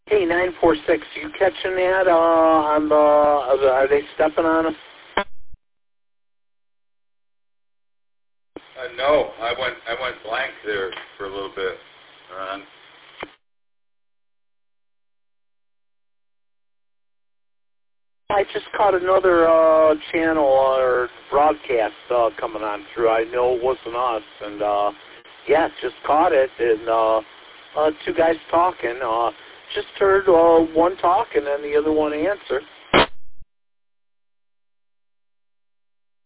Hey, 946, you catching that on the, are they stepping on us? No, I went blank there for a little bit, Ron. I just caught another channel or broadcast coming on through. I know it wasn't us, and yeah, just caught it, and two guys talking. Just heard one talk and then the other one answer.